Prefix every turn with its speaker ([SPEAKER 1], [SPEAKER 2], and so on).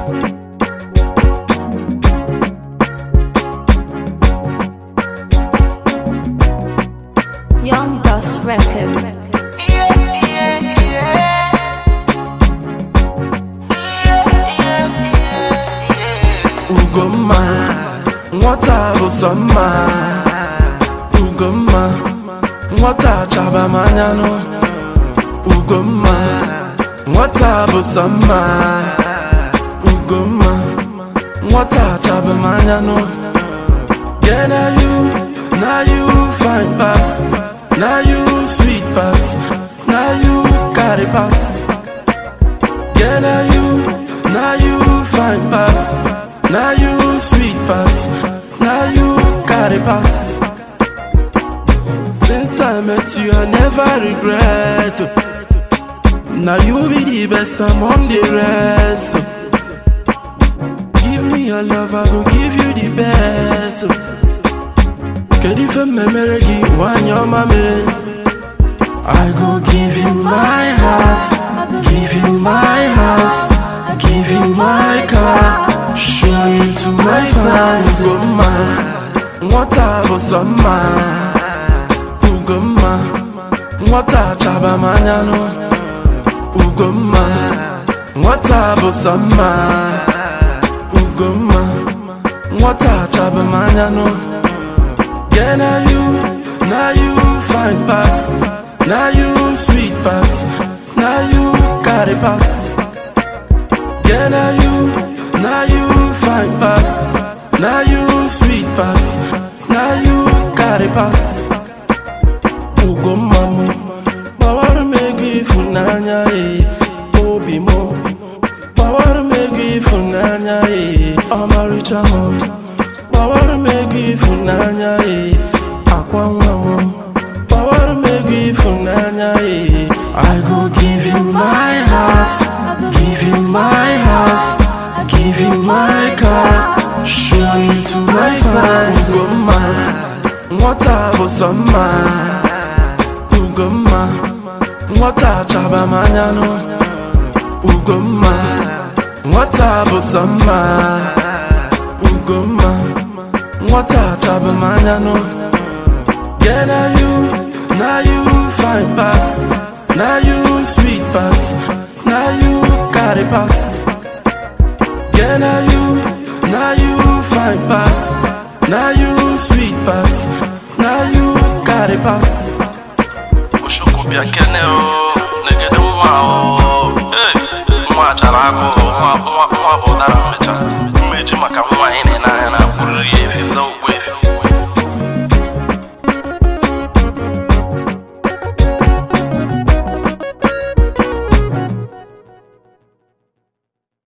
[SPEAKER 1] Young Dust Record.
[SPEAKER 2] Ugomma, nwata bụ sọ mma. Ugomma, nwata chaba manyano. Ugomma, nwata bụ sọ mma. Ugomma, nwata chaba manyano. Yeah, now you fine pass. Now you sweet pass. Now you carry pass. Yeah, now you fine pass. Now you sweet pass. Now you carry pass. Since I met you, I never regret. Now you be the best among the rest. Give me your love, I will give you the best. Can you feel me, Meregi, when you're my man? I go give you my heart, give you my house, give you my car, show you to my fans. Ugomma, nwata bụ sọ mma. Ugomma, nwata chaba manyano. Ugomma, nwata bụ sọ mma. Ugomma, nwata chaba manyano. Yeah, now you fine pass. Now you sweet pass. Now you carry pass. Yeah, now you fine pass. Now you sweet pass. Now you carry pass. Ugomma mo, bawar megi funanya obi mo, bawar megi funanya amaricha mo, bawar megi funanya akwanwa mo, bawar megi funanya I go give you my heart, give you my house, give you my car, show you to my fans. Ugomma, nwata bụ sọ mma. Ugomma, nwata chaba manyano. Ugomma, nwata bụ sọ mma. Ugomma, nwata chaba manyano. Yeah, now you fine pass. Now you sweet pass. Now you carry pass. Yeah, now you fine pass. Now you sweet pass. Now you carry pass.
[SPEAKER 3] Oshoku biakene o, negede mwa o. Hey, mwa charako, mwa bodara.